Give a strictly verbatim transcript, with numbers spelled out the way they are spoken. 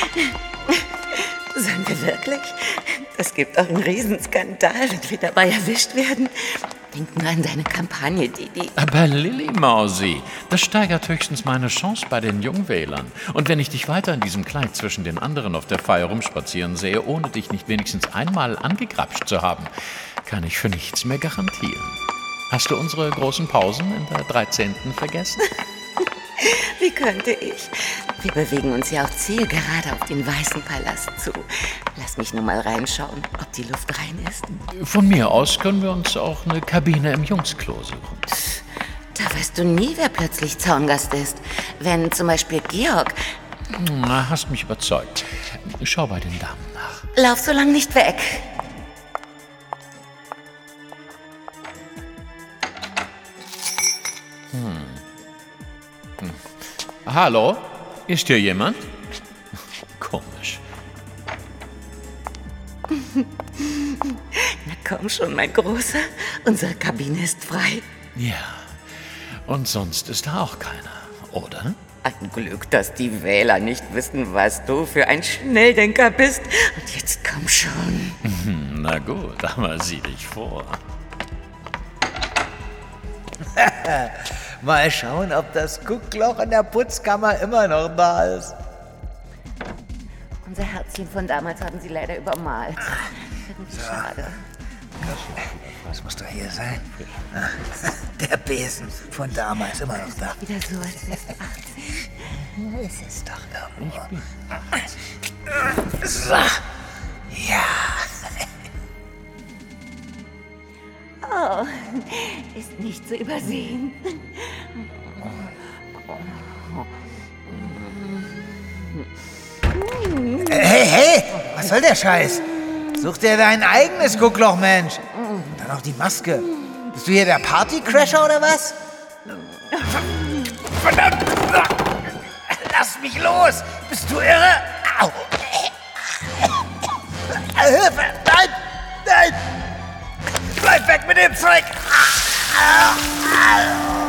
Sollen wir wirklich? Das gibt auch einen Riesenskandal, wenn wir dabei erwischt werden. Denk nur an deine Kampagne, Didi. Aber Lilly Mausi, das steigert höchstens meine Chance bei den Jungwählern. Und wenn ich dich weiter in diesem Kleid zwischen den anderen auf der Feier rumspazieren sehe, ohne dich nicht wenigstens einmal angegrapscht zu haben, kann ich für nichts mehr garantieren. Hast du unsere großen Pausen in der dreizehnten vergessen? Wie könnte ich? Wir bewegen uns ja auch zielgerade auf den Weißen Palast zu. Lass mich nur mal reinschauen, ob die Luft rein ist. Von mir aus können wir uns auch eine Kabine im Jungsklo suchen. Da weißt du nie, wer plötzlich Zaungast ist. Wenn zum Beispiel Georg... Na, hast mich überzeugt. Schau bei den Damen nach. Lauf so lang nicht weg. Hm. Hm. Hallo? Ist hier jemand? Komisch. Na komm schon, mein Großer. Unsere Kabine ist frei. Ja. Und sonst ist da auch keiner, oder? Ein Glück, dass die Wähler nicht wissen, was du für ein Schnelldenker bist. Und jetzt komm schon. Na gut, aber sieh dich vor. Mal schauen, ob das Guckloch in der Putzkammer immer noch da ist. Unser Herzchen von damals haben sie leider übermalt. Irgendwie So. schade. Das muss doch hier sein. Der Besen von damals immer noch da. Wieder so, als wärst du achtzehn. Es ist doch irgendwo. So. Ja. Oh, ist nicht zu übersehen. Hey, hey, was soll der Scheiß? Such dir dein eigenes Guckloch, Mensch. Und dann noch die Maske. Bist du hier der Partycrasher oder was? Verdammt! Lass mich los! Bist du irre? Au! Hilfe! Nein! Nein! Bleib weg mit dem Zeug! Au! Au!